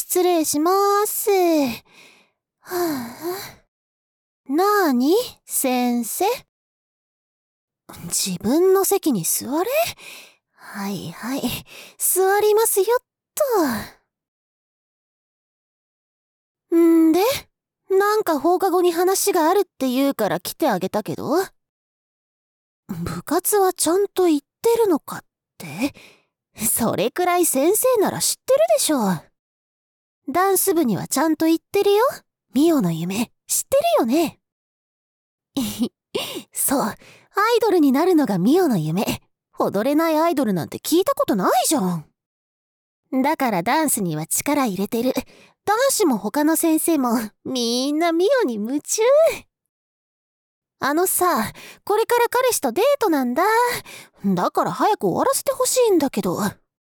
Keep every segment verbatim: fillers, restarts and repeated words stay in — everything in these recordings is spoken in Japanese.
失礼しまーす。はあ、なーに、先生。自分の席に座れ。はいはい、座りますよっと。んで、なんか放課後に話があるって言うから来てあげたけど、部活はちゃんと行ってるのかって？それくらい先生なら知ってるでしょ。ダンス部にはちゃんと行ってるよ。ミオの夢、知ってるよね。そう、アイドルになるのがミオの夢。踊れないアイドルなんて聞いたことないじゃん。だからダンスには力入れてる。男子も他の先生もみんなミオに夢中。あのさ、これから彼氏とデートなんだ。だから早く終わらせてほしいんだけど。あ、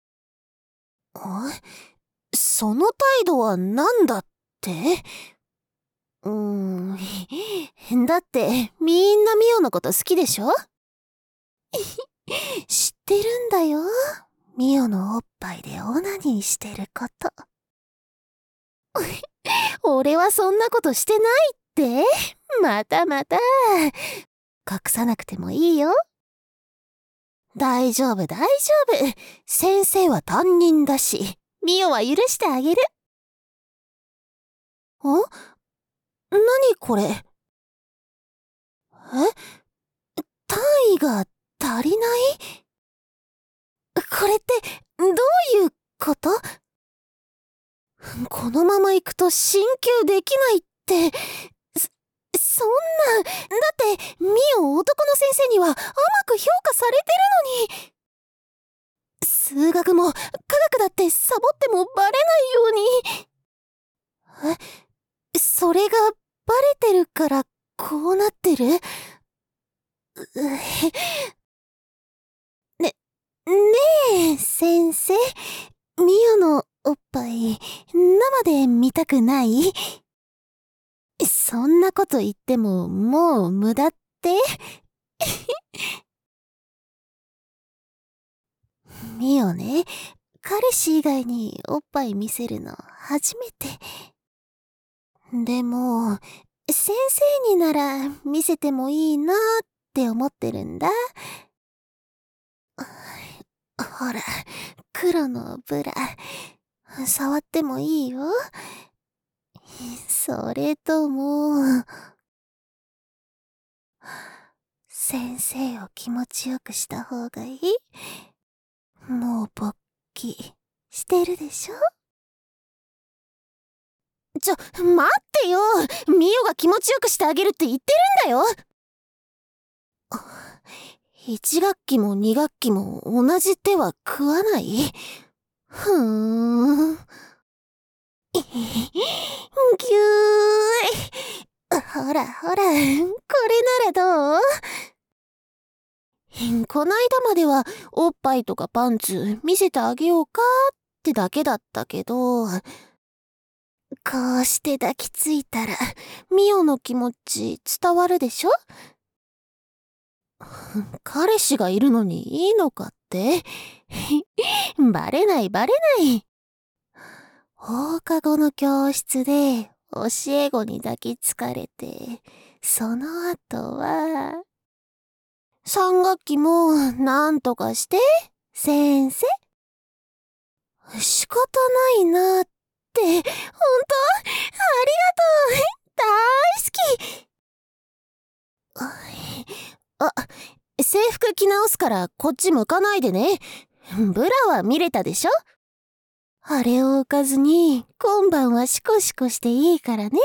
その態度はなんだって？うーん、だってみんなミオのこと好きでしょ？知ってるんだよ。ミオのおっぱいでオナニーしてること。俺はそんなことしてないって？またまた。隠さなくてもいいよ。大丈夫大丈夫。先生は担任だし、ミオは許してあげる。ん？何これ？え？単位が足りない？これってどういうこと？このまま行くと進級できないって、そ、そんな、だってミオ男の先生には甘く評価されてるのに。数学も科学だってサボってもバレないように。え、それがバレてるからこうなってる？ね、ねえ、先生。ミオのおっぱい、生で見たくない？そんなこと言ってももう無駄って？ミオね、彼氏以外におっぱい見せるの初めて。でも、先生になら見せてもいいなって思ってるんだ。ほら、黒のブラ、触ってもいいよ。それとも、先生を気持ちよくした方がいい？もう勃起してるでしょ？ちょ、待ってよ！ミオが気持ちよくしてあげるって言ってるんだよ！一学期も二学期も同じ手は食わない？ふーん。ぎゅー。ほらほら、これならどう？こないだまではおっぱいとかパンツ見せてあげようかってだけだったけど、こうして抱きついたらミオの気持ち伝わるでしょ？彼氏がいるのにいいのかって？バレないバレない。放課後の教室で教え子に抱きつかれて、その後は三学期もなんとかして先生。仕方ないなって。ほんと？ありがとう。大好き。あ、制服着直すからこっち向かないでね。ブラは見れたでしょ？あれを浮かずに今晩はシコシコしていいからね。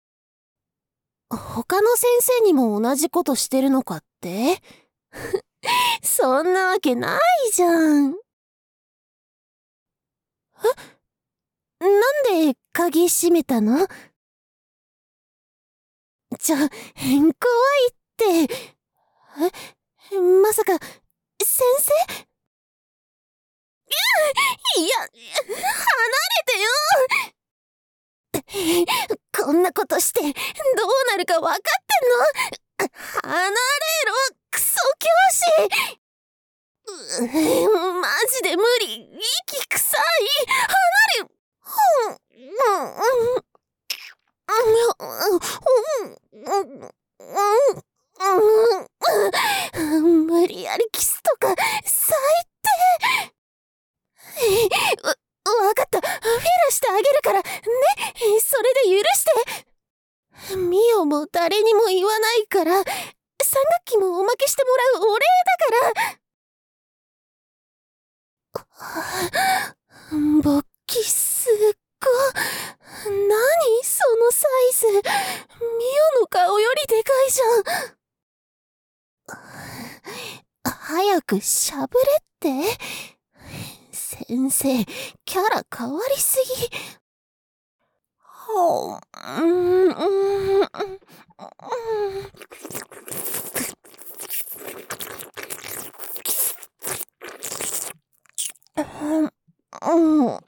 他の先生にも同じことしてるのかって？そんなわけないじゃん。え？なんで鍵閉めたの？ちょ、怖いって。え、まさか、先生？いや、離れてよ！こんなことして、どうなるかわかってんの？離れろ、クソ教師！う、マジで無理。息臭い。離れ、ほん。 無理やりキスとか最低。わ、わかった。フェラしてあげるからね。それで許して。ミオも誰にも言わないから、さん学期もおまけしてもらうお礼だから。勃起すっご。何そのサイズ。ミオの顔よりでかいじゃん。早くしゃぶれって。先生、キャラ変わりすぎ。ほう、うん、うん、うん、うん、うん、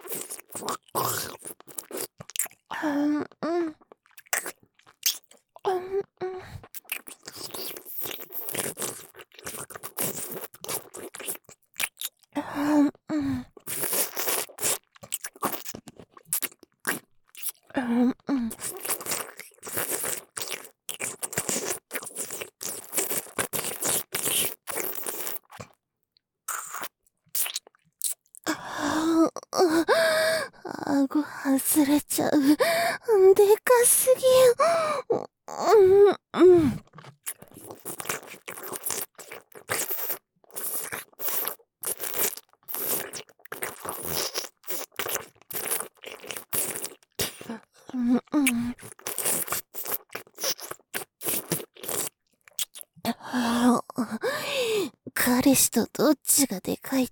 顎外れちゃう。でかすぎ。うん、うん。うんうん、彼氏とどっちがでかいって。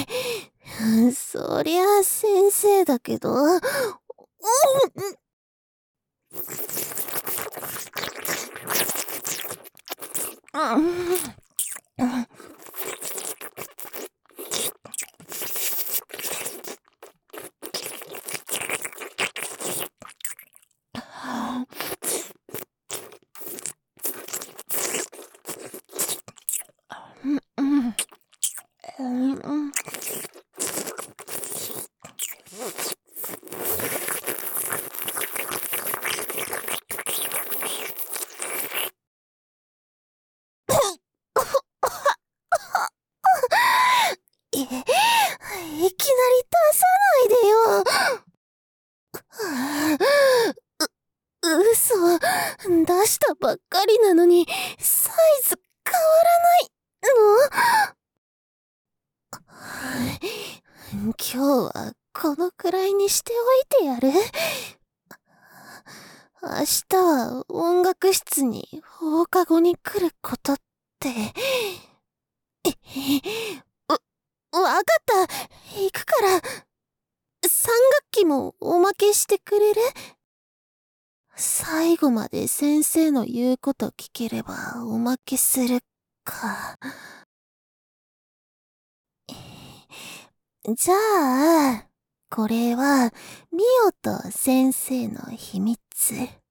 そりゃあ先生だけど。うん、いきなり出さないでよ。う、嘘。出したばっかりなのに、サイズ変わらないの？今日はこのくらいにしておいてやる？明日は音楽室に放課後に来ることって。わ、わかった。行くから。さん学期もおまけしてくれる？最後まで先生の言うこと聞ければおまけするか。じゃあ、これはミオと先生の秘密。